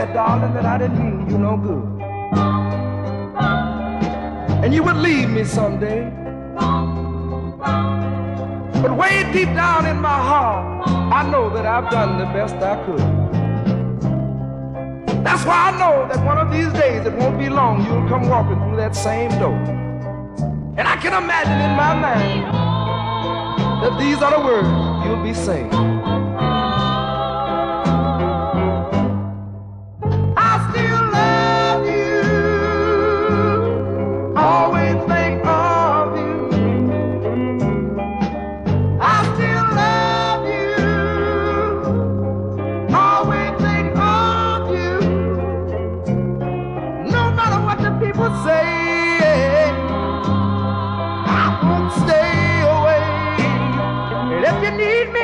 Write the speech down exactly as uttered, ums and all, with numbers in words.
said, darling, that I didn't mean you no good. And you would leave me someday. But way deep down in my heart, I know that I've done the best I could. That's why I know that one of these days, it won't be long, you'll come walking through that same door. And I can imagine in my mind that these are the words you'll be saying. I still love you, always think of you. I still love you, always think of you. No matter what the people say, I won't stay away. And if you need me,